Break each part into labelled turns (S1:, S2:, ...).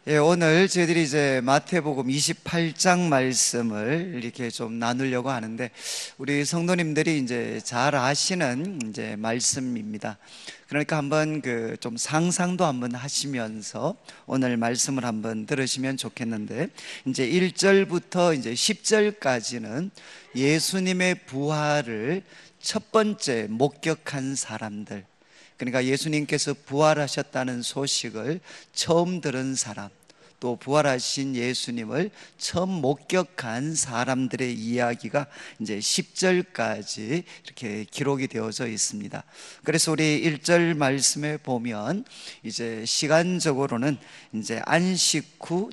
S1: 예, 오늘 저희들이 이제 마태복음 28장 말씀을 이렇게 좀 나누려고 하는데, 우리 성도님들이 이제 잘 아시는 이제 말씀입니다. 그러니까 한번 좀 상상도 한번 하시면서 오늘 말씀을 한번 들으시면 좋겠는데, 이제 1절부터 이제 10절까지는 예수님의 부활을 첫 번째 목격한 사람들, 그러니까 예수님께서 부활하셨다는 소식을 처음 들은 사람, 또 부활하신 예수님을 처음 목격한 사람들의 이야기가 이제 10절까지 이렇게 기록이 되어져 있습니다. 그래서 우리 1절 말씀에 보면 이제 시간적으로는 이제 안식 후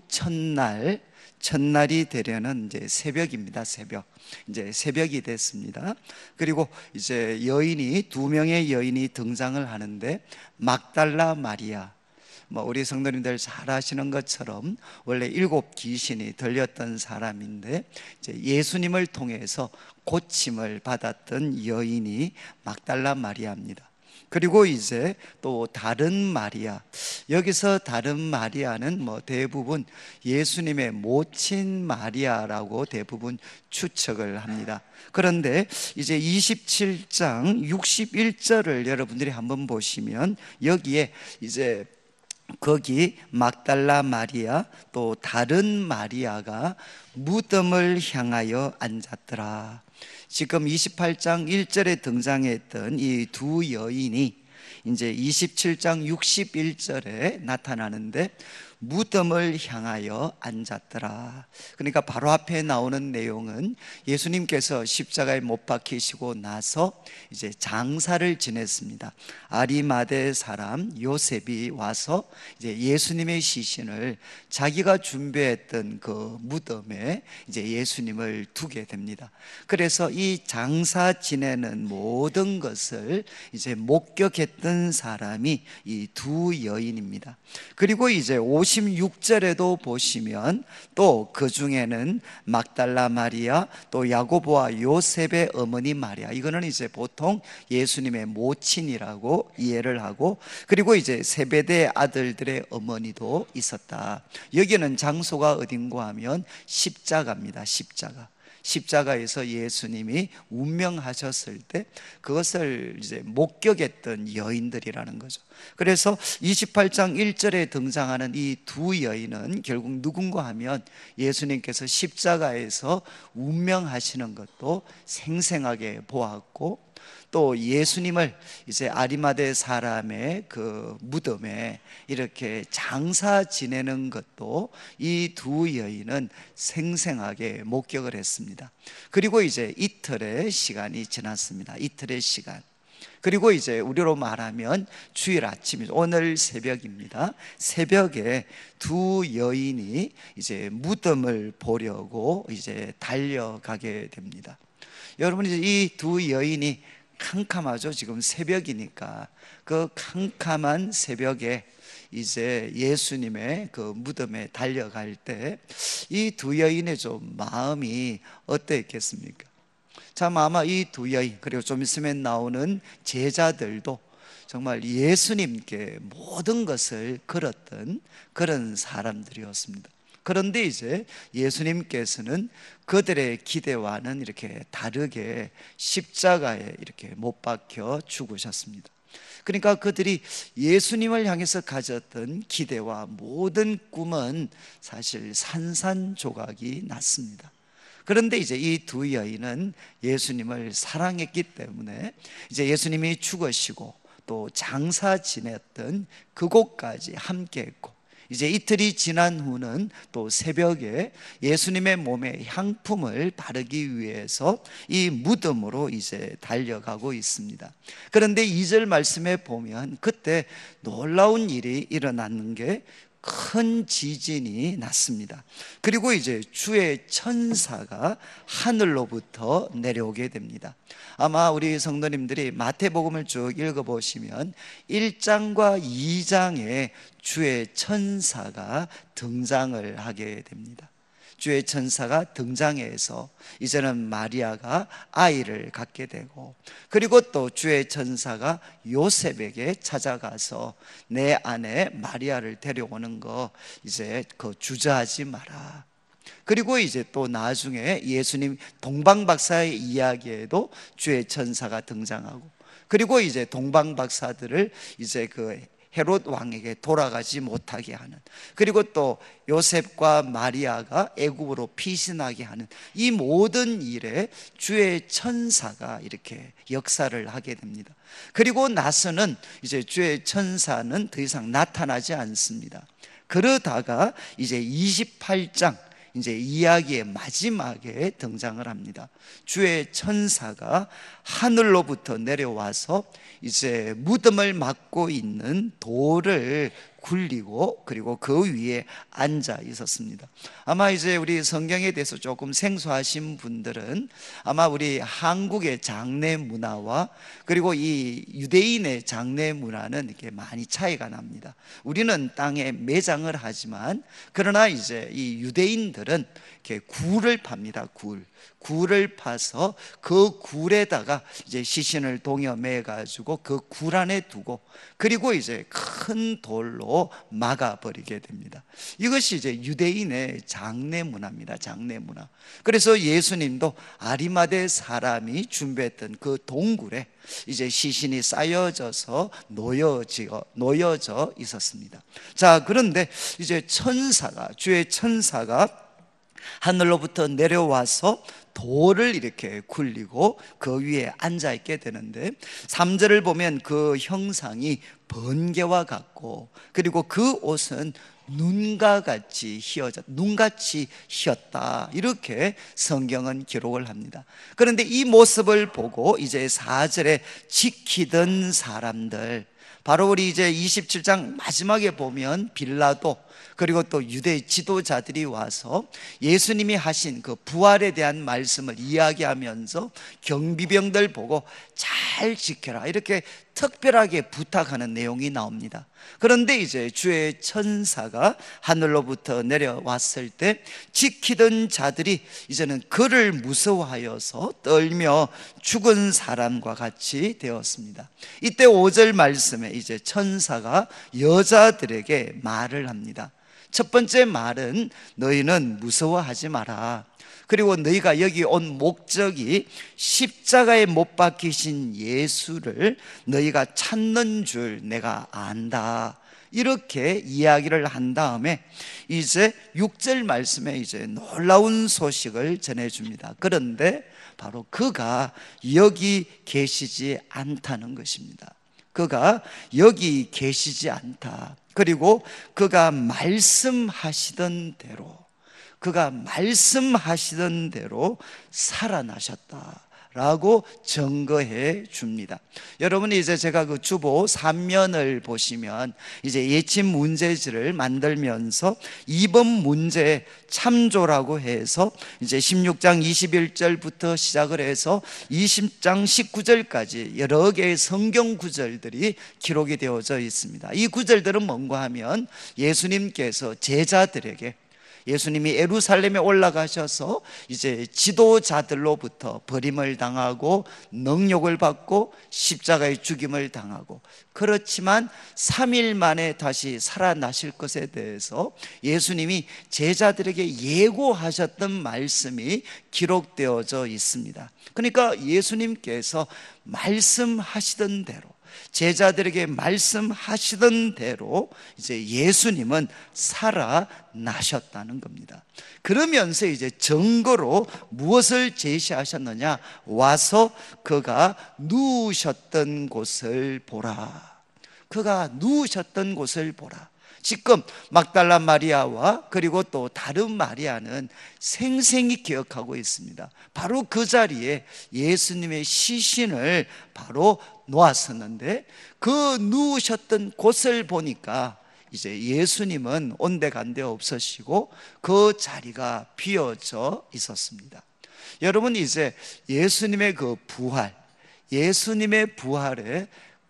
S1: 첫날이 되려는 이제 새벽입니다. 이제 새벽이 됐습니다. 그리고 이제 두 명의 여인이 등장을 하는데, 막달라 마리아, 우리 성도님들 잘 아시는 것처럼 원래 7 귀신이 들렸던 사람인데, 이제 예수님을 통해서 고침을 받았던 여인이 막달라 마리아입니다. 그리고 이제 또 다른 마리아, 여기서 다른 마리아는 대부분 예수님의 모친 마리아라고 대부분 추측을 합니다. 그런데 이제 27장 61절을 여러분들이 한번 보시면, 여기에 이제 거기 막달라 마리아 또 다른 마리아가 무덤을 향하여 앉았더라. 지금 28장 1절에 등장했던 이 두 여인이 이제 27장 61절에 나타나는데, 무덤을 향하여 앉았더라. 그러니까 바로 앞에 나오는 내용은 예수님께서 십자가에 못 박히시고 나서 이제 장사를 지냈습니다. 아리마대 사람 요셉이 와서 이제 예수님의 시신을 자기가 준비했던 그 무덤에 이제 예수님을 두게 됩니다. 그래서 이 장사 지내는 모든 것을 이제 목격했던 사람이 이 두 여인입니다. 그리고 이제 56절에도 보시면 또 그 중에는 막달라 마리아, 또 야고보와 요셉의 어머니 마리아, 이거는 이제 보통 예수님의 모친이라고 이해를 하고, 그리고 이제 세베대 아들들의 어머니도 있었다. 여기는 장소가 어딘가 하면 십자가입니다. 십자가에서 예수님이 운명하셨을 때 그것을 이제 목격했던 여인들이라는 거죠. 그래서 28장 1절에 등장하는 이 두 여인은 결국 누군가 하면 예수님께서 십자가에서 운명하시는 것도 생생하게 보았고, 또 예수님을 이제 아리마대 사람의 그 무덤에 이렇게 장사 지내는 것도 이 두 여인은 생생하게 목격을 했습니다. 그리고 이제 이틀의 시간이 지났습니다. 이틀의 시간. 그리고 이제 우리로 말하면 주일 아침이죠. 오늘 새벽입니다. 새벽에 두 여인이 이제 무덤을 보려고 이제 달려가게 됩니다. 여러분, 이제 이 두 여인이 캄캄하죠. 지금 새벽이니까 그 캄캄한 새벽에 이제 예수님의 그 무덤에 달려갈 때 이 두 여인의 좀 마음이 어떠했겠습니까? 참 아마 이 두 여인, 그리고 좀 있으면 나오는 제자들도 정말 예수님께 모든 것을 걸었던 그런 사람들이었습니다. 그런데 이제 예수님께서는 그들의 기대와는 이렇게 다르게 십자가에 이렇게 못 박혀 죽으셨습니다. 그러니까 그들이 예수님을 향해서 가졌던 기대와 모든 꿈은 사실 산산조각이 났습니다. 그런데 이제 이 두 여인은 예수님을 사랑했기 때문에 이제 예수님이 죽으시고 또 장사 지냈던 그곳까지 함께 했고, 이제 이틀이 지난 후는 또 새벽에 예수님의 몸에 향품을 바르기 위해서 이 무덤으로 이제 달려가고 있습니다. 그런데 2절 말씀에 보면 그때 놀라운 일이 일어나는 게, 큰 지진이 났습니다. 그리고 이제 주의 천사가 하늘로부터 내려오게 됩니다. 아마 우리 성도님들이 마태복음을 쭉 읽어보시면 1장과 2장에 주의 천사가 등장을 하게 됩니다. 주의 천사가 등장해서 이제는 마리아가 아이를 갖게 되고, 그리고 또 주의 천사가 요셉에게 찾아가서 내 아내 마리아를 데려오는 거 이제 주저하지 마라. 그리고 이제 또 나중에 예수님 동방박사의 이야기에도 주의 천사가 등장하고, 그리고 이제 동방박사들을 이제 헤롯 왕에게 돌아가지 못하게 하는, 그리고 또 요셉과 마리아가 애굽으로 피신하게 하는 이 모든 일에 주의 천사가 이렇게 역사를 하게 됩니다. 그리고 나서는 이제 주의 천사는 더 이상 나타나지 않습니다. 그러다가 이제 28장 이제 이야기의 마지막에 등장을 합니다. 주의 천사가 하늘로부터 내려와서 이제 무덤을 막고 있는 돌을 굴리고 그리고 그 위에 앉아 있었습니다. 아마 이제 우리 성경에 대해서 조금 생소하신 분들은 아마 우리 한국의 장례 문화와 그리고 이 유대인의 장례 문화는 이렇게 많이 차이가 납니다. 우리는 땅에 매장을 하지만, 그러나 이제 이 유대인들은 이렇게 굴을 팝니다. 굴을 파서 그 굴에다가 이제 시신을 동여매 가지고 그 굴 안에 두고, 그리고 이제 큰 돌로 막아버리게 됩니다. 이것이 이제 유대인의 장례 문화입니다. 장례 문화. 그래서 예수님도 아리마대 사람이 준비했던 그 동굴에 이제 시신이 쌓여져서 놓여져 있었습니다. 자, 그런데 이제 주의 천사가 하늘로부터 내려와서 돌을 이렇게 굴리고 그 위에 앉아 있게 되는데, 3절을 보면 그 형상이 번개와 같고, 그리고 그 옷은 눈같이 휘었다, 이렇게 성경은 기록을 합니다. 그런데 이 모습을 보고 이제 4절에 지키던 사람들, 바로 우리 이제 27장 마지막에 보면 빌라도 그리고 또 유대 지도자들이 와서 예수님이 하신 그 부활에 대한 말씀을 이야기하면서 경비병들 보고 잘 지켜라, 이렇게 특별하게 부탁하는 내용이 나옵니다. 그런데 이제 주의 천사가 하늘로부터 내려왔을 때 지키던 자들이 이제는 그를 무서워하여서 떨며 죽은 사람과 같이 되었습니다. 이때 5절 말씀에 이제 천사가 여자들에게 말을 합니다. 첫 번째 말은 너희는 무서워하지 마라. 그리고 너희가 여기 온 목적이 십자가에 못 박히신 예수를 너희가 찾는 줄 내가 안다, 이렇게 이야기를 한 다음에 이제 6절 말씀에 이제 놀라운 소식을 전해줍니다. 그런데 바로 그가 여기 계시지 않다는 것입니다. 그가 여기 계시지 않다. 그리고 그가 말씀하시던 대로 살아나셨다라고 증거해 줍니다. 여러분이 이제 제가 그 주보 3면을 보시면 이제 예침 문제지를 만들면서 2번 문제 참조라고 해서 이제 16장 21절부터 시작을 해서 20장 19절까지 여러 개의 성경 구절들이 기록이 되어져 있습니다. 이 구절들은 뭔가 하면 예수님께서 제자들에게, 예수님이 예루살렘에 올라가셔서 이제 지도자들로부터 버림을 당하고 능욕을 받고 십자가의 죽임을 당하고, 그렇지만 3일 만에 다시 살아나실 것에 대해서 예수님이 제자들에게 예고하셨던 말씀이 기록되어져 있습니다. 그러니까 예수님께서 말씀하시던 대로, 제자들에게 말씀하시던 대로 이제 예수님은 살아나셨다는 겁니다. 그러면서 이제 증거로 무엇을 제시하셨느냐? 와서 그가 누우셨던 곳을 보라. 그가 누우셨던 곳을 보라. 지금 막달라 마리아와 그리고 또 다른 마리아는 생생히 기억하고 있습니다. 바로 그 자리에 예수님의 시신을 바로 놓았었는데, 그 누우셨던 곳을 보니까 이제 예수님은 온데간데 없으시고 그 자리가 비어져 있었습니다. 여러분, 이제 예수님의 그 부활, 예수님의 부활에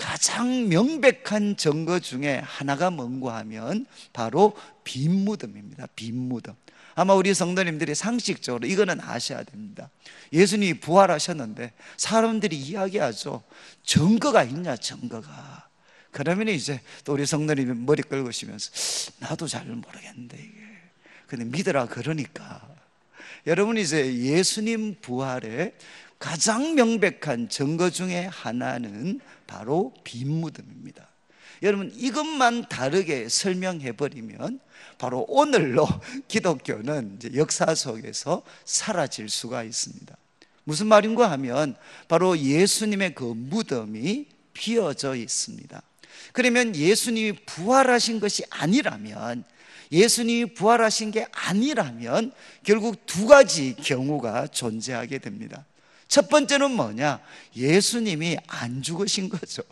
S1: 가장 명백한 증거 중에 하나가 뭔가 하면 바로 빈 무덤입니다. 빈 무덤. 아마 우리 성도님들이 상식적으로 이거는 아셔야 됩니다. 예수님이 부활하셨는데 사람들이 이야기하죠. 증거가 있냐, 증거가. 그러면 이제 또 우리 성도님이 머리 긁으시면서 나도 잘 모르겠는데 이게. 근데 믿으라 그러니까. 여러분, 이제 예수님 부활의 가장 명백한 증거 중에 하나는 바로 빈 무덤입니다. 여러분, 이것만 다르게 설명해 버리면 바로 오늘로 기독교는 이제 역사 속에서 사라질 수가 있습니다. 무슨 말인가 하면 바로 예수님의 그 무덤이 비어져 있습니다. 그러면 예수님이 부활하신 것이 아니라면, 예수님이 부활하신 게 아니라면 결국 두 가지 경우가 존재하게 됩니다. 첫 번째는 뭐냐? 예수님이 안 죽으신 거죠.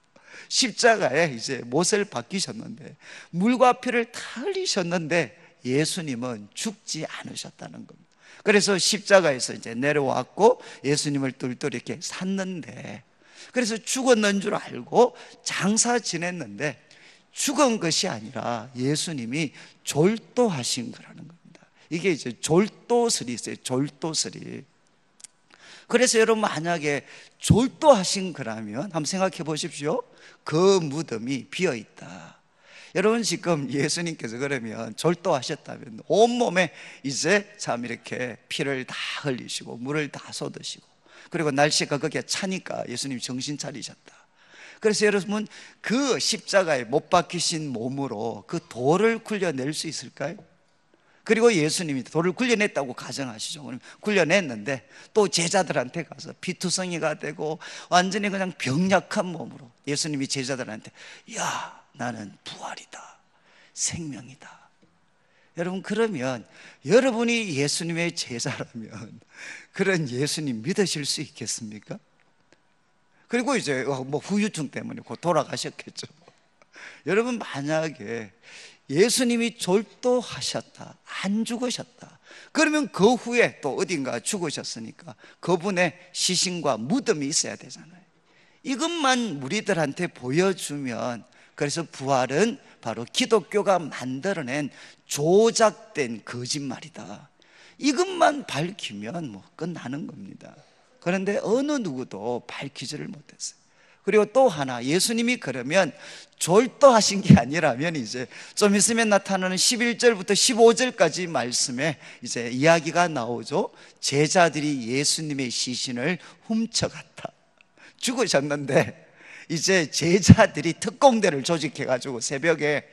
S1: 십자가에 이제 못을 박히셨는데, 물과 피를 다 흘리셨는데 예수님은 죽지 않으셨다는 겁니다. 그래서 십자가에서 이제 내려왔고 예수님을 똘똘 이렇게 샀는데, 그래서 죽었는 줄 알고 장사 지냈는데 죽은 것이 아니라 예수님이 졸도하신 거라는 겁니다. 이게 이제 졸도설이 있어요. 졸도설이. 그래서 여러분, 만약에 졸도하신 거라면 한번 생각해 보십시오. 그 무덤이 비어 있다. 여러분, 지금 예수님께서 그러면 졸도하셨다면 온몸에 이제 참 이렇게 피를 다 흘리시고 물을 다 쏟으시고, 그리고 날씨가 그게 차니까 예수님 정신 차리셨다. 그래서 여러분, 그 십자가에 못 박히신 몸으로 그 돌을 굴려낼 수 있을까요? 그리고 예수님이 돌을 굴려냈다고 가정하시죠. 그럼 굴려냈는데 또 제자들한테 가서 피투성이가 되고 완전히 그냥 병약한 몸으로 예수님이 제자들한테, 야, 나는 부활이다, 생명이다. 여러분, 그러면 여러분이 예수님의 제자라면 그런 예수님 믿으실 수 있겠습니까? 그리고 이제 뭐 후유증 때문에 곧 돌아가셨겠죠. 여러분, 만약에 예수님이 졸도하셨다, 안 죽으셨다, 그러면 그 후에 또 어딘가 죽으셨으니까 그분의 시신과 무덤이 있어야 되잖아요. 이것만 우리들한테 보여주면, 그래서 부활은 바로 기독교가 만들어낸 조작된 거짓말이다, 이것만 밝히면 뭐 끝나는 겁니다. 그런데 어느 누구도 밝히지를 못했어요. 그리고 또 하나, 예수님이 그러면 졸도하신 게 아니라면 이제 좀 있으면 나타나는 11절부터 15절까지 말씀에 이제 이야기가 나오죠. 제자들이 예수님의 시신을 훔쳐갔다. 죽으셨는데 이제 제자들이 특공대를 조직해가지고 새벽에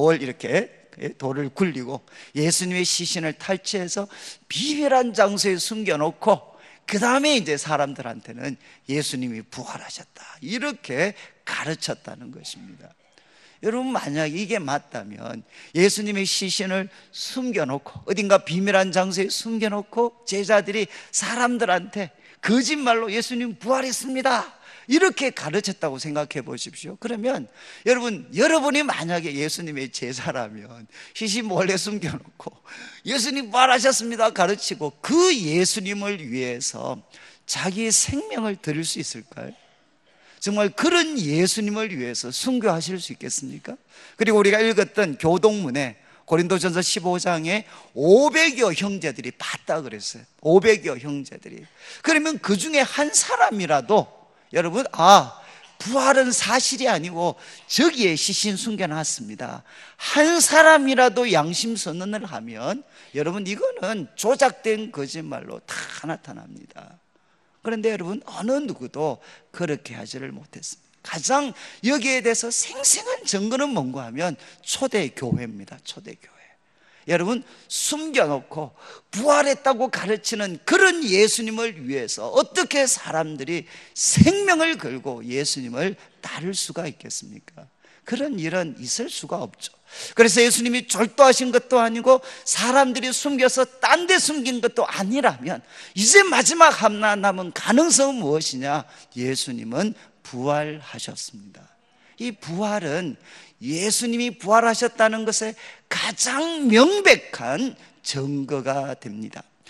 S1: 돌을 굴리고 예수님의 시신을 탈취해서 비밀한 장소에 숨겨놓고, 그 다음에 이제 사람들한테는 예수님이 부활하셨다, 이렇게 가르쳤다는 것입니다. 여러분, 만약 이게 맞다면 예수님의 시신을 숨겨놓고 어딘가 비밀한 장소에 숨겨놓고 제자들이 사람들한테 거짓말로 예수님 부활했습니다, 이렇게 가르쳤다고 생각해 보십시오. 그러면 여러분이 만약에 예수님의 제자라면 시신 몰래 숨겨놓고 예수님 부활하셨습니다 가르치고 그 예수님을 위해서 자기의 생명을 드릴 수 있을까요? 정말 그런 예수님을 위해서 순교하실 수 있겠습니까? 그리고 우리가 읽었던 교동문에 고린도전서 15장에 500여 형제들이 봤다 그랬어요. 500여 형제들이. 그러면 그 중에 한 사람이라도, 여러분, 부활은 사실이 아니고 저기에 시신 숨겨놨습니다, 한 사람이라도 양심 선언을 하면 여러분, 이거는 조작된 거짓말로 다 나타납니다. 그런데 여러분, 어느 누구도 그렇게 하지를 못했습니다. 가장 여기에 대해서 생생한 증거는 뭔가 하면 초대교회입니다. 초대교회. 여러분, 숨겨놓고 부활했다고 가르치는 그런 예수님을 위해서 어떻게 사람들이 생명을 걸고 예수님을 따를 수가 있겠습니까? 그런 일은 있을 수가 없죠. 그래서 예수님이 졸도하신 것도 아니고 사람들이 숨겨서 딴 데 숨긴 것도 아니라면 이제 마지막 하나 남은 가능성은 무엇이냐? 예수님은 부활하셨습니다. 이 부활은 예수님이 부활하셨다는 것에 가장 명백한 증거가 됩니다.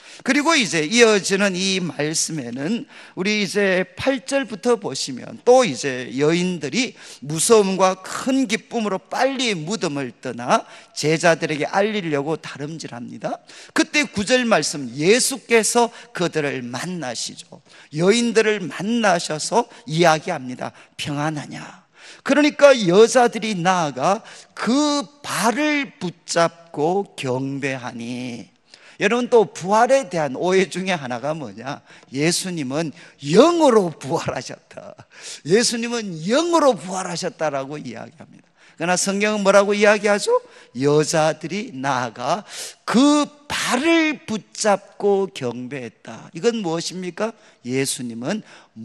S1: 그리고 이제 이어지는 이 말씀에는 우리 이제 8절부터 보시면 또 이제 여인들이 무서움과 큰 기쁨으로 빨리 무덤을 떠나 제자들에게 알리려고 다름질합니다. 그때 9절 말씀, 예수께서 그들을 만나시죠. 여인들을 만나셔서 이야기합니다. 평안하냐? 그러니까 여자들이 나아가 그 발을 붙잡고 경배하니. 여러분, 또 부활에 대한 오해 중에 하나가 뭐냐? 예수님은 영으로 부활하셨다. 예수님은 영으로 부활하셨다라고 이야기합니다. 그러나 성경은 뭐라고 이야기하죠? 여자들이 나아가 그 발을 붙잡고 경배했다. 이건 무엇입니까? 예수님은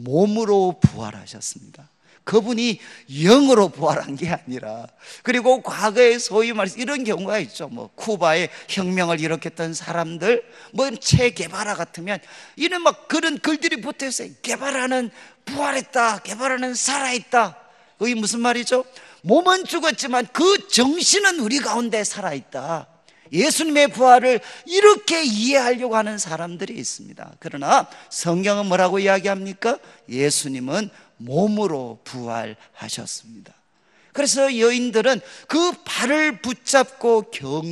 S1: 몸으로 부활하셨습니다. 그분이 영으로 부활한 게 아니라, 그리고 과거에 소위 말해서 이런 경우가 있죠. 뭐 쿠바에 혁명을 일으켰던 사람들, 뭐 체 게바라 같으면 이런 막 그런 글들이 붙어 있어요. 게바라는 부활했다, 게바라는 살아있다. 그게 무슨 말이죠? 몸은 죽었지만 그 정신은 우리 가운데 살아있다. 예수님의 부활을 이렇게 이해하려고 하는 사람들이 있습니다. 그러나 성경은 뭐라고 이야기합니까? 예수님은 몸으로 부활하셨습니다. 그래서 여인들은 그 발을 붙잡고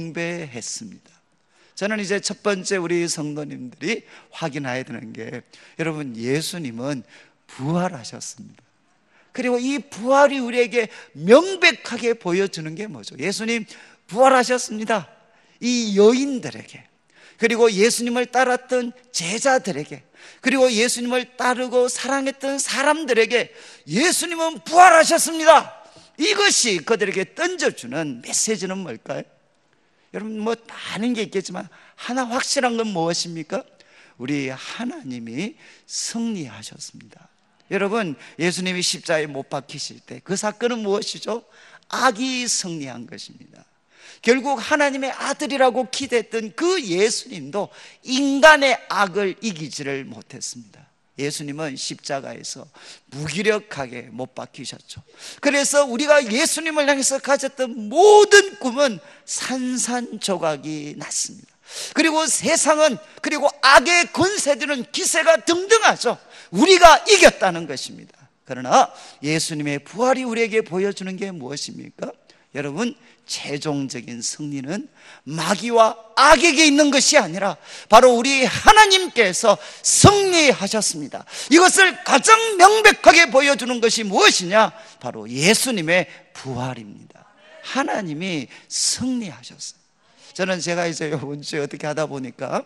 S1: 경배했습니다. 저는 이제 첫 번째 우리 성도님들이 확인해야 되는 게, 여러분, 예수님은 부활하셨습니다. 그리고 이 부활이 우리에게 명백하게 보여주는 게 뭐죠? 예수님 부활하셨습니다. 이 여인들에게, 그리고 예수님을 따랐던 제자들에게, 그리고 예수님을 따르고 사랑했던 사람들에게 예수님은 부활하셨습니다. 이것이 그들에게 던져주는 메시지는 뭘까요? 여러분, 뭐 많은 게 있겠지만 하나 확실한 건 무엇입니까? 우리 하나님이 승리하셨습니다. 여러분, 예수님이 십자가에 못 박히실 때 그 사건은 무엇이죠? 악이 승리한 것입니다. 결국 하나님의 아들이라고 기대했던 그 예수님도 인간의 악을 이기지를 못했습니다. 예수님은 십자가에서 무기력하게 못 박히셨죠. 그래서 우리가 예수님을 향해서 가졌던 모든 꿈은 산산조각이 났습니다. 그리고 세상은, 그리고 악의 권세들은 기세가 등등하죠. 우리가 이겼다는 것입니다. 그러나 예수님의 부활이 우리에게 보여주는 게 무엇입니까? 여러분, 최종적인 승리는 마귀와 악에게 있는 것이 아니라 바로 우리 하나님께서 승리하셨습니다. 이것을 가장 명백하게 보여주는 것이 무엇이냐? 바로 예수님의 부활입니다. 하나님이 승리하셨어요. 저는 제가 이제 이번 주에 어떻게 하다 보니까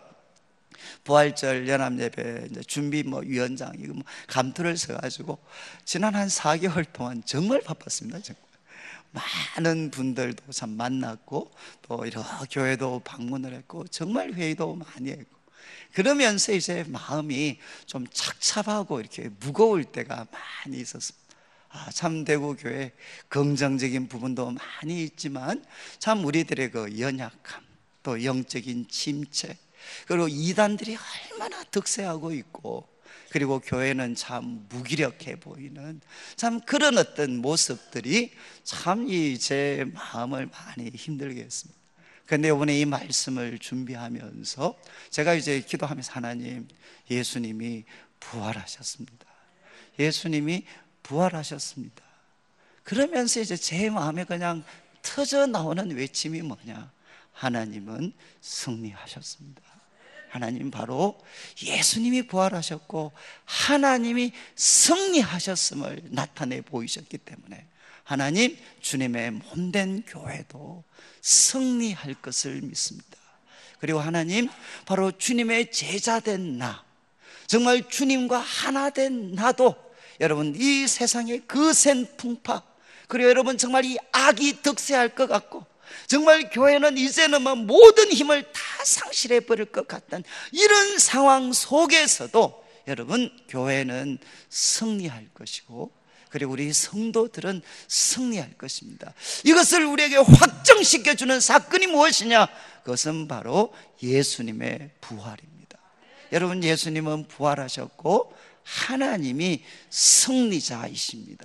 S1: 부활절 연합예배 준비 위원장 이거 감투를 써가지고 지난 한 4개월 동안 정말 바빴습니다. 정말. 많은 분들도 참 만났고, 또 여러 교회도 방문을 했고, 정말 회의도 많이 했고, 그러면서 이제 마음이 좀 착잡하고 이렇게 무거울 때가 많이 있었습니다. 참 대구교회 긍정적인 부분도 많이 있지만 참 우리들의 그 연약함, 또 영적인 침체, 그리고 이단들이 얼마나 득세하고 있고, 그리고 교회는 참 무기력해 보이는 참 그런 어떤 모습들이 참 제 마음을 많이 힘들게 했습니다. 그런데 이번에 이 말씀을 준비하면서 제가 이제 기도하면서, 하나님, 예수님이 부활하셨습니다. 예수님이 부활하셨습니다. 그러면서 이제 제 마음에 그냥 터져 나오는 외침이 뭐냐? 하나님은 승리하셨습니다. 하나님, 바로 예수님이 부활하셨고 하나님이 승리하셨음을 나타내 보이셨기 때문에 하나님, 주님의 몸된 교회도 승리할 것을 믿습니다. 그리고 하나님, 바로 주님의 제자된 나, 정말 주님과 하나 된 나도 여러분, 이 세상의 거센 풍파, 그리고 여러분 정말 이 악이 득세할 것 같고, 정말 교회는 이제는 모든 힘을 다 상실해 버릴 것 같은 이런 상황 속에서도 여러분, 교회는 승리할 것이고, 그리고 우리 성도들은 승리할 것입니다. 이것을 우리에게 확정시켜주는 사건이 무엇이냐? 그것은 바로 예수님의 부활입니다. 여러분, 예수님은 부활하셨고 하나님이 승리자이십니다.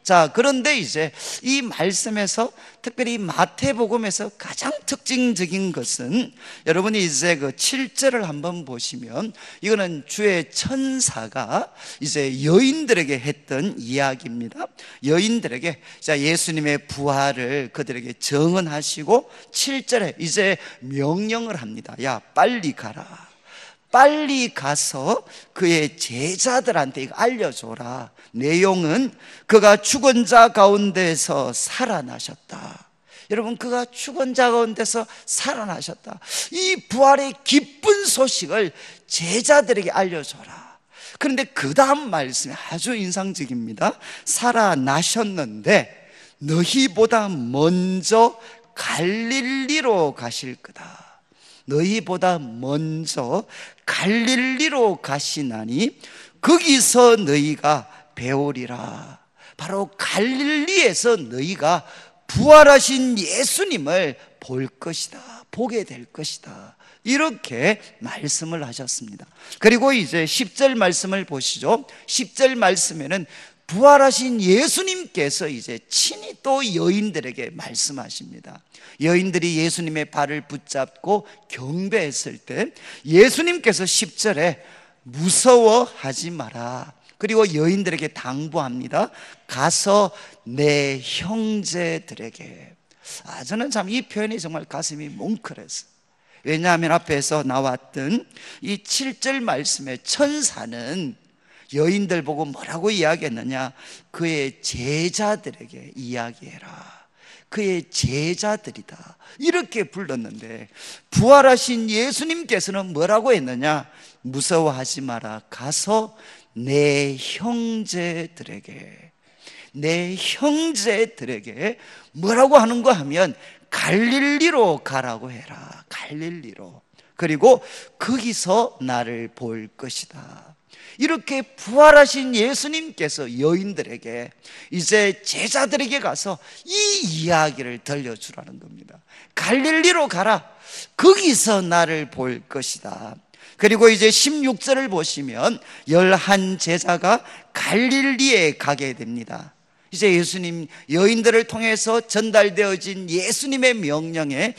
S1: 자, 그런데 이제 이 말씀에서 특별히 마태복음에서 가장 특징적인 것은 여러분이 이제 그 7절을 한번 보시면 이거는 주의 천사가 이제 여인들에게 했던 이야기입니다. 여인들에게 자, 예수님의 부활을 그들에게 정언하시고 7절에 이제 명령을 합니다. 야, 빨리 가라. 빨리 가서 그의 제자들한테 이거 알려줘라. 내용은 그가 죽은 자 가운데서 살아나셨다. 여러분, 그가 죽은 자 가운데서 살아나셨다. 이 부활의 기쁜 소식을 제자들에게 알려줘라. 그런데 그 다음 말씀이 아주 인상적입니다. 살아나셨는데 너희보다 먼저 갈릴리로 가실 거다. 너희보다 먼저 갈릴리로 가시나니 거기서 너희가 배우리라. 바로 갈릴리에서 너희가 부활하신 예수님을 볼 것이다. 보게 될 것이다. 이렇게 말씀을 하셨습니다. 그리고 이제 10절 말씀을 보시죠. 10절 말씀에는 부활하신 예수님께서 이제 친히 또 여인들에게 말씀하십니다. 여인들이 예수님의 발을 붙잡고 경배했을 때 예수님께서 10절에 무서워하지 마라. 그리고 여인들에게 당부합니다. 가서 내 형제들에게. 저는 참 이 표현이 정말 가슴이 뭉클했어요. 왜냐하면 앞에서 나왔던 이 7절 말씀에 천사는 여인들 보고 뭐라고 이야기했느냐? 그의 제자들에게 이야기해라. 그의 제자들이다. 이렇게 불렀는데 부활하신 예수님께서는 뭐라고 했느냐? 무서워하지 마라. 가서 내 형제들에게, 내 형제들에게 뭐라고 하는가 하면 갈릴리로 가라고 해라. 갈릴리로. 그리고 거기서 나를 볼 것이다. 이렇게 부활하신 예수님께서 여인들에게 이제 제자들에게 가서 이 이야기를 들려주라는 겁니다. 갈릴리로 가라. 거기서 나를 볼 것이다. 그리고 이제 16절을 보시면 11 제자가 갈릴리에 가게 됩니다. 이제 예수님, 여인들을 통해서 전달되어진 예수님의 명령에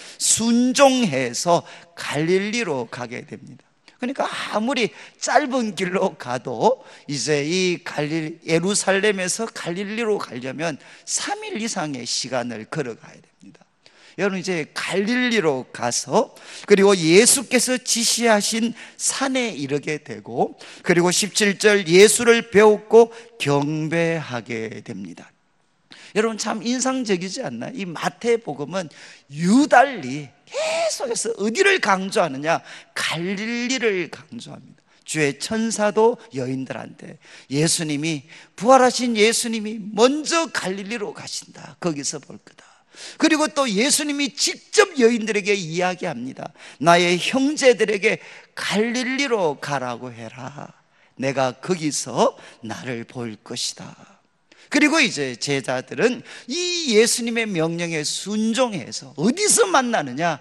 S1: 순종해서 갈릴리로 가게 됩니다. 그러니까 아무리 짧은 길로 가도 이제 이 예루살렘에서 갈릴리로 가려면 3일 이상의 시간을 걸어가야 됩니다. 여러분, 이제 갈릴리로 가서 그리고 예수께서 지시하신 산에 이르게 되고 그리고 17절 예수를 배웠고 경배하게 됩니다. 여러분, 참 인상적이지 않나요? 이 마태복음은 유달리 계속해서 어디를 강조하느냐? 갈릴리를 강조합니다. 주의 천사도 여인들한테 예수님이, 부활하신 예수님이 먼저 갈릴리로 가신다. 거기서 볼 거다. 그리고 또 예수님이 직접 여인들에게 이야기합니다. 나의 형제들에게 갈릴리로 가라고 해라. 내가 거기서 나를 볼 것이다. 그리고 이제 제자들은 이 예수님의 명령에 순종해서 어디서 만나느냐?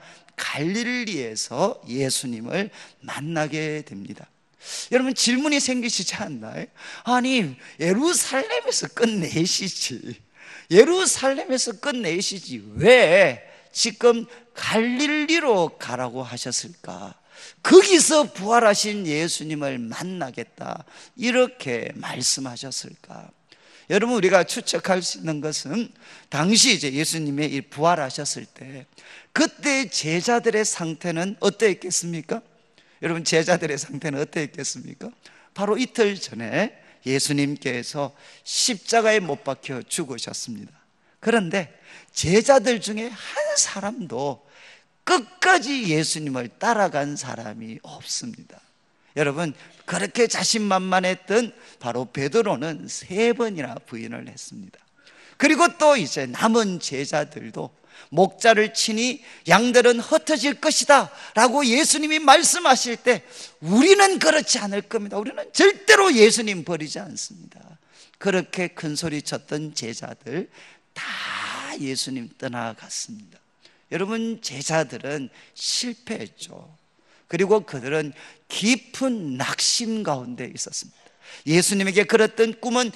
S1: 갈릴리에서 예수님을 만나게 됩니다. 여러분, 질문이 생기시지 않나요? 아니, 예루살렘에서 끝내시지. 예루살렘에서 끝내시지. 왜 지금 갈릴리로 가라고 하셨을까? 거기서 부활하신 예수님을 만나겠다. 이렇게 말씀하셨을까? 여러분, 우리가 추측할 수 있는 것은 당시 이제 예수님이 부활하셨을 때 그때 제자들의 상태는 어떠했겠습니까? 여러분, 제자들의 상태는 어떠했겠습니까? 바로 이틀 전에 예수님께서 십자가에 못 박혀 죽으셨습니다. 그런데 제자들 중에 한 사람도 끝까지 예수님을 따라간 사람이 없습니다. 여러분, 그렇게 자신만만했던 바로 베드로는 3번이나 부인을 했습니다. 그리고 또 이제 남은 제자들도 목자를 치니 양들은 흩어질 것이다 라고 예수님이 말씀하실 때 우리는 그렇지 않을 겁니다. 우리는 절대로 예수님 버리지 않습니다. 그렇게 큰 소리 쳤던 제자들 다 예수님 떠나갔습니다. 여러분, 제자들은 실패했죠. 그리고 그들은 깊은 낙심 가운데 있었습니다. 예수님에게 그렸던 꿈은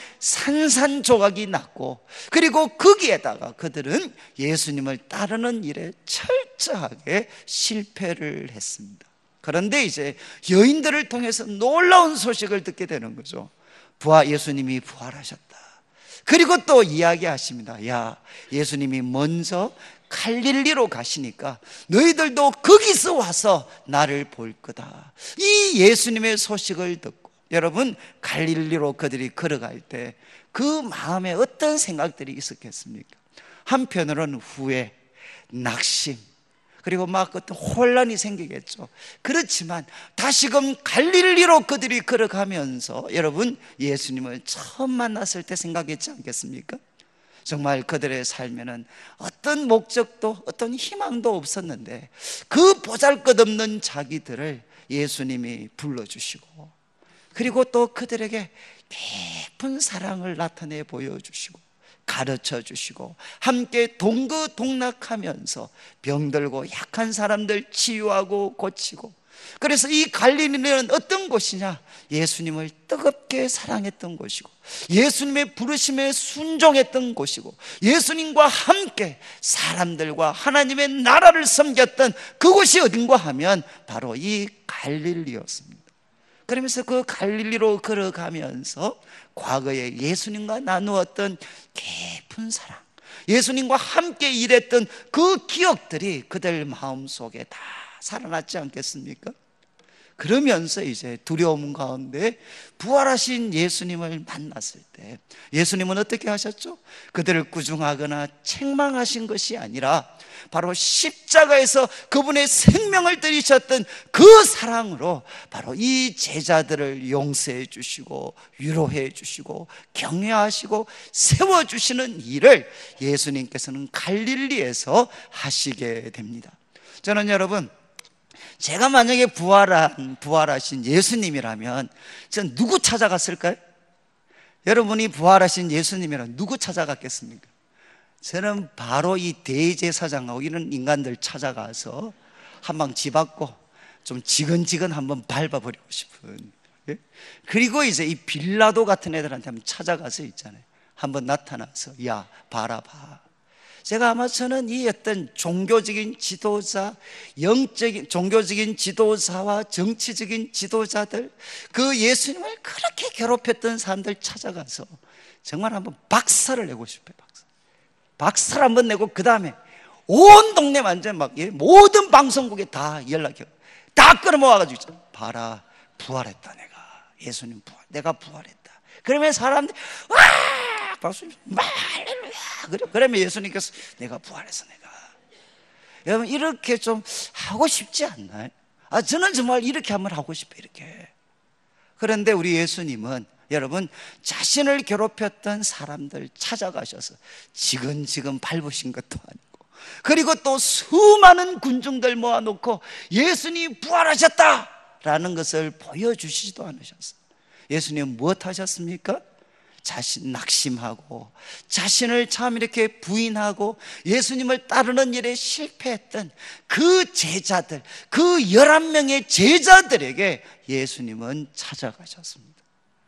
S1: 산산조각이 났고, 그리고 거기에다가 그들은 예수님을 따르는 일에 철저하게 실패를 했습니다. 그런데 이제 여인들을 통해서 놀라운 소식을 듣게 되는 거죠. 예수님이 부활하셨다. 그리고 또 이야기하십니다. 야, 예수님이 먼저 갈릴리로 가시니까 너희들도 거기서 와서 나를 볼 거다. 이 예수님의 소식을 듣고 여러분, 갈릴리로 그들이 걸어갈 때 그 마음에 어떤 생각들이 있었겠습니까? 한편으로는 후회, 낙심, 그리고 막 어떤 혼란이 생기겠죠. 그렇지만 다시금 갈릴리로 그들이 걸어가면서 여러분, 예수님을 처음 만났을 때 생각했지 않겠습니까? 정말 그들의 삶에는 어떤 목적도 어떤 희망도 없었는데 그 보잘것없는 자기들을 예수님이 불러주시고, 그리고 또 그들에게 깊은 사랑을 나타내 보여주시고 가르쳐 주시고 함께 동거동락하면서 병들고 약한 사람들 치유하고 고치고, 그래서 이 갈릴리는 어떤 곳이냐? 예수님을 뜨겁게 사랑했던 곳이고 예수님의 부르심에 순종했던 곳이고 예수님과 함께 사람들과 하나님의 나라를 섬겼던 그곳이 어딘가 하면 바로 이 갈릴리였습니다. 그러면서 그 갈릴리로 걸어가면서 과거에 예수님과 나누었던 깊은 사랑, 예수님과 함께 일했던 그 기억들이 그들 마음속에 다 살아났지 않겠습니까? 그러면서 이제 두려움 가운데 부활하신 예수님을 만났을 때 예수님은 어떻게 하셨죠? 그들을 꾸중하거나 책망하신 것이 아니라 바로 십자가에서 그분의 생명을 들이셨던 그 사랑으로 바로 이 제자들을 용서해 주시고 위로해 주시고 격려하시고 세워주시는 일을 예수님께서는 갈릴리에서 하시게 됩니다. 저는 여러분, 제가 만약에 부활하신 예수님이라면 전 누구 찾아갔을까요? 여러분이 부활하신 예수님이라면 누구 찾아갔겠습니까? 저는 바로 이 대제사장하고 이런 인간들 찾아가서 한방 집앞고 좀 지근지근 한번 밟아버리고 싶은, 예? 그리고 이제 이 빌라도 같은 애들한테 한번 찾아가서 있잖아요. 한번 나타나서 야, 봐라. 제가 아마 저는 이 어떤 종교적인 지도자, 영적인 종교적인 지도자와 정치적인 지도자들, 그 예수님을 그렇게 괴롭혔던 사람들 찾아가서 정말 한번 박살을 내고 싶어요. 박살 한번 내고 그 다음에 온 동네 완전 막 모든 방송국에 다 연락해요. 다 끌어모아가지고 있잖아. 봐라, 부활했다. 내가 예수님 내가 부활했다. 그러면 사람들이 와 박수 할렐루야. 그러면 예수님께서 내가 부활했어. 내가. 여러분, 이렇게 좀 하고 싶지 않나요? 저는 정말 이렇게 한번 하고 싶어요. 이렇게. 그런데 우리 예수님은 여러분, 자신을 괴롭혔던 사람들 찾아가셔서 지근지근 밟으신 것도 아니고, 그리고 또 수많은 군중들 모아놓고 예수님 부활하셨다라는 것을 보여주시지도 않으셨어요. 예수님 무엇 하셨습니까? 자신 낙심하고 자신을 참 이렇게 부인하고 예수님을 따르는 일에 실패했던 그 제자들, 그 11명의 제자들에게 예수님은 찾아가셨습니다.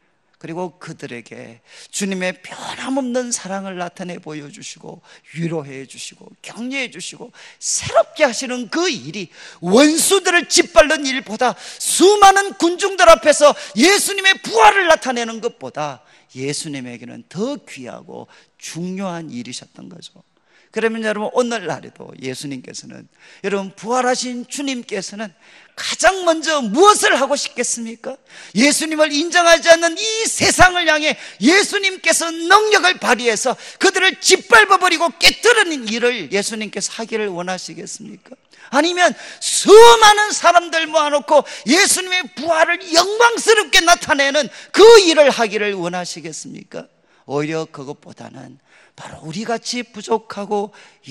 S1: 그리고 그들에게 주님의 변함없는 사랑을 나타내 보여주시고 위로해 주시고 격려해 주시고 새롭게 하시는 그 일이 원수들을 짓밟는 일보다, 수많은 군중들 앞에서 예수님의 부활을 나타내는 것보다 예수님에게는 더 귀하고 중요한 일이셨던 거죠. 그러면 여러분, 오늘날에도 예수님께서는, 여러분 부활하신 주님께서는 가장 먼저 무엇을 하고 싶겠습니까? 예수님을 인정하지 않는 이 세상을 향해 예수님께서 능력을 발휘해서 그들을 짓밟아버리고 깨뜨리는 일을 예수님께서 하기를 원하시겠습니까? 아니면 수많은 사람들 모아놓고 예수님의 부활을 영광스럽게 나타내는 그 일을 하기를 원하시겠습니까? 오히려 그것보다는 바로 우리같이 부족하고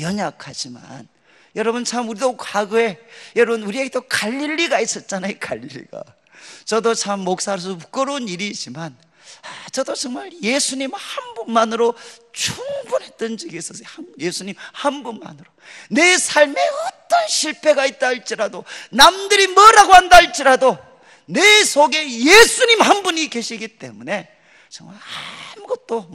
S1: 연약하지만, 여러분 참 우리도 과거에, 여러분 우리에게도 갈릴리가 있었잖아요. 갈릴리가. 저도 참 목사로서 부끄러운 일이지만 저도 정말 예수님 한 분만으로 충분했던 적이 있었어요. 예수님 한 분만으로 내 삶에 어떤 실패가 있다 할지라도, 남들이 뭐라고 한다 할지라도 내 속에 예수님 한 분이 계시기 때문에 정말 아무것도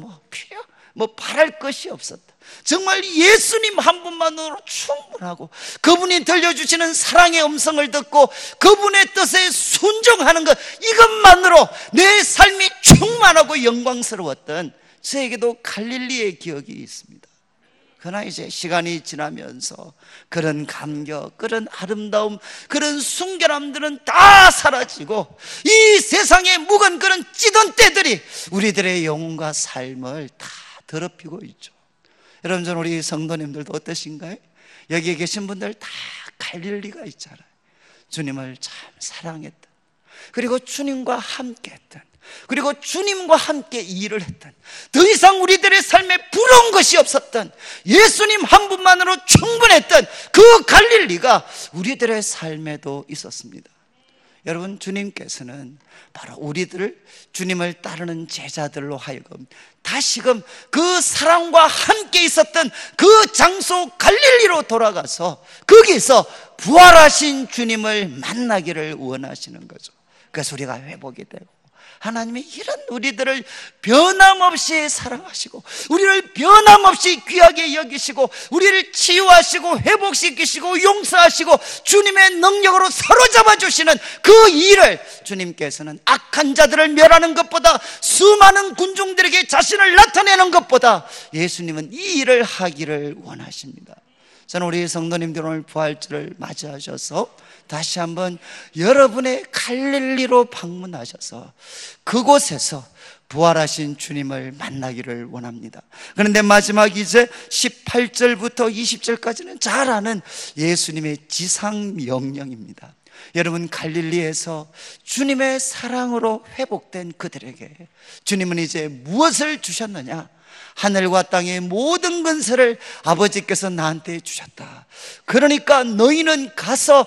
S1: 바랄 것이 없었다. 정말 예수님 한 분만으로 충분하고, 그분이 들려주시는 사랑의 음성을 듣고 그분의 뜻에 순종하는 것, 이것만으로 내 삶이 충만하고 영광스러웠던 저에게도 갈릴리의 기억이 있습니다. 그러나 이제 시간이 지나면서 그런 감격, 그런 아름다움, 그런 순결함들은 다 사라지고 이 세상에 묵은 그런 찌든 때들이 우리들의 영혼과 삶을 다 더럽히고 있죠. 여러분, 저는 우리 성도님들도 어떠신가요? 여기에 계신 분들 다 갈릴리가 있잖아요. 주님을 참 사랑했던, 그리고 주님과 함께 했던, 그리고 주님과 함께 일을 했던, 더 이상 우리들의 삶에 부러운 것이 없었던, 예수님 한 분만으로 충분했던 그 갈릴리가 우리들의 삶에도 있었습니다. 여러분, 주님께서는 바로 우리들을 주님을 따르는 제자들로 하여금 다시금 그 사랑과 함께 있었던 그 장소 갈릴리로 돌아가서 거기서 부활하신 주님을 만나기를 원하시는 거죠. 그래서 우리가 회복이 되고, 하나님이 이런 우리들을 변함없이 사랑하시고, 우리를 변함없이 귀하게 여기시고, 우리를 치유하시고 회복시키시고 용서하시고 주님의 능력으로 사로잡아 주시는 그 일을 주님께서는 악한 자들을 멸하는 것보다, 수많은 군중들에게 자신을 나타내는 것보다 예수님은 이 일을 하기를 원하십니다. 저는 우리 성도님들 오늘 부활절을 맞이하셔서 다시 한번 여러분의 갈릴리로 방문하셔서 그곳에서 부활하신 주님을 만나기를 원합니다. 그런데 마지막 이제 18절부터 20절까지는 잘 아는 예수님의 지상 명령입니다. 여러분, 갈릴리에서 주님의 사랑으로 회복된 그들에게 주님은 이제 무엇을 주셨느냐? 하늘과 땅의 모든 근세를 아버지께서 나한테 주셨다. 그러니까 너희는 가서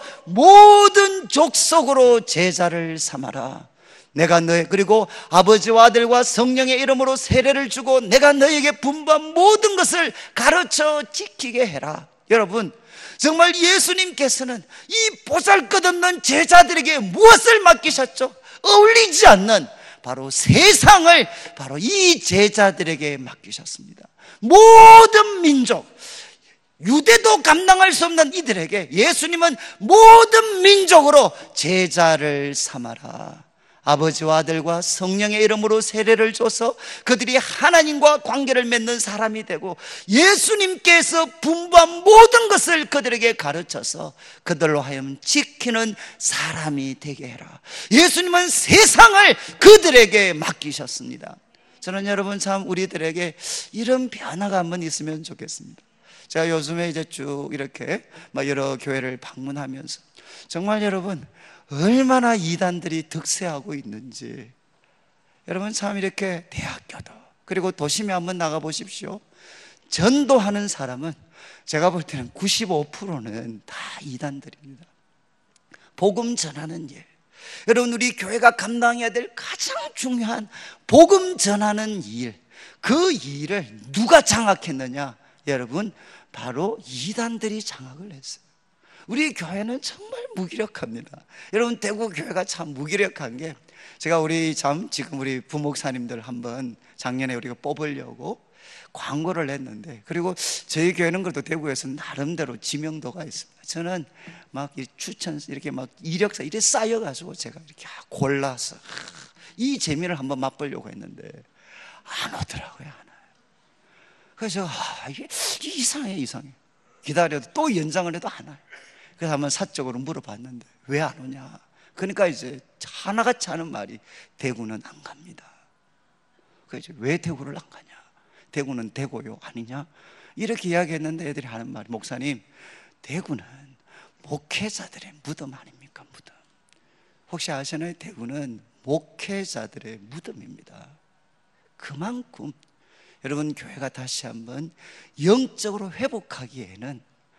S1: 모든 족속으로 제자를 삼아라. 내가 그리고 아버지와 아들과 성령의 이름으로 세례를 주고 내가 너희에게 분부한 모든 것을 가르쳐 지키게 해라. 여러분, 정말 예수님께서는 이 보잘것없는 제자들에게 무엇을 맡기셨죠? 어울리지 않는 바로 세상을 바로 이 제자들에게 맡기셨습니다. 모든 민족, 유대도 감당할 수 없는 이들에게 예수님은 모든 민족으로 제자를 삼아라. 아버지와 아들과 성령의 이름으로 세례를 줘서 그들이 하나님과 관계를 맺는 사람이 되고, 예수님께서 분부한 모든 것을 그들에게 가르쳐서 그들로 하여금 지키는 사람이 되게 해라. 예수님은 세상을 그들에게 맡기셨습니다. 저는 여러분, 참 우리들에게 이런 변화가 한번 있으면 좋겠습니다. 제가 요즘에 이제 쭉 이렇게 여러 교회를 방문하면서 정말 여러분, 얼마나 이단들이 득세하고 있는지, 여러분 참 이렇게 대학교도 그리고 도심에 한번 나가 보십시오. 전도하는 사람은 제가 볼 때는 95%는 다 이단들입니다. 복음 전하는 일, 여러분 우리 교회가 감당해야 될 가장 중요한 복음 전하는 일, 그 일을 누가 장악했느냐? 여러분, 바로 이단들이 장악을 했어요. 우리 교회는 정말 무기력합니다. 여러분, 대구 교회가 참 무기력한 게, 제가 지금 우리 부목사님들 한번 작년에 우리가 뽑으려고 광고를 했는데, 그리고 저희 교회는 그래도 대구에서 나름대로 지명도가 있습니다. 저는 추천 이렇게 이력서 이렇게 쌓여가지고 제가 이렇게 골라서 이 재미를 한번 맛보려고 했는데 안 오더라고요. 안 와요. 그래서 이게 이상해. 기다려도 또 연장을 해도 안 와요. 그래서 한번 사적으로 물어봤는데 왜 안 오냐? 그러니까 이제 하나같이 하는 말이, 대구는 안 갑니다. 그래서 왜 대구를 안 가냐? 대구는 대고요 아니냐? 이렇게 이야기했는데 애들이 하는 말이, 목사님, 대구는 목회자들의 무덤 아닙니까? 무덤. 혹시 아시나요? 대구는 목회자들의 무덤입니다. 그만큼 여러분, 교회가 다시 한번 영적으로 회복하기에는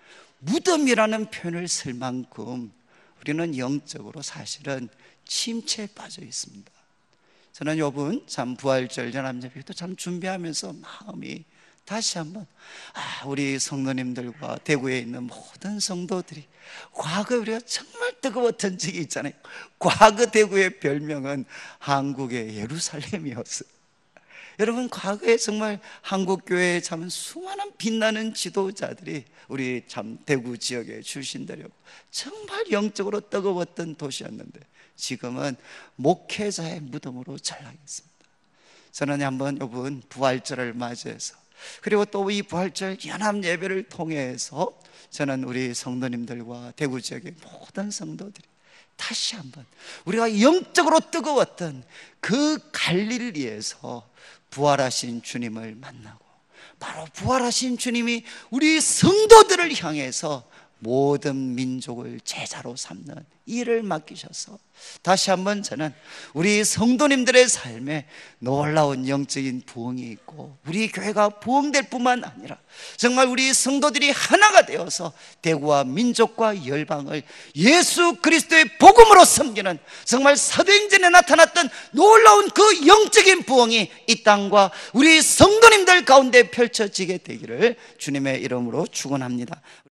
S1: 무덤이라는 표현을 쓸 만큼 우리는 영적으로 사실은 침체에 빠져 있습니다. 저는 요번 참 부활절 연합예배도 참 준비하면서 마음이 다시 한번 우리 성도님들과 대구에 있는 모든 성도들이 과거에 우리가 정말 뜨거웠던 적이 있잖아요. 과거 대구의 별명은 한국의 예루살렘이었어요. 여러분, 과거에 정말 한국교회에 참 수많은 빛나는 지도자들이 우리 참 대구 지역의 출신들이었고 정말 영적으로 뜨거웠던 도시였는데 지금은 목회자의 무덤으로 전락했습니다. 저는 한번 이번 부활절을 맞이해서 그리고 또 이 부활절 연합 예배를 통해서 저는 우리 성도님들과 대구 지역의 모든 성도들이 다시 한번 우리가 영적으로 뜨거웠던 그 갈릴리에서 부활하신 주님을 만나고 바로 부활하신 주님이 우리 성도들을 향해서 모든 민족을 제자로 삼는 일을 맡기셔서 다시 한번 저는 우리 성도님들의 삶에 놀라운 영적인 부흥이 있고 우리 교회가 부흥될 뿐만 아니라 정말 우리 성도들이 하나가 되어서 대구와 민족과 열방을 예수 그리스도의 복음으로 섬기는 정말 사도행전에 나타났던 놀라운 그 영적인 부흥이 이 땅과 우리 성도님들 가운데 펼쳐지게 되기를 주님의 이름으로 축원합니다.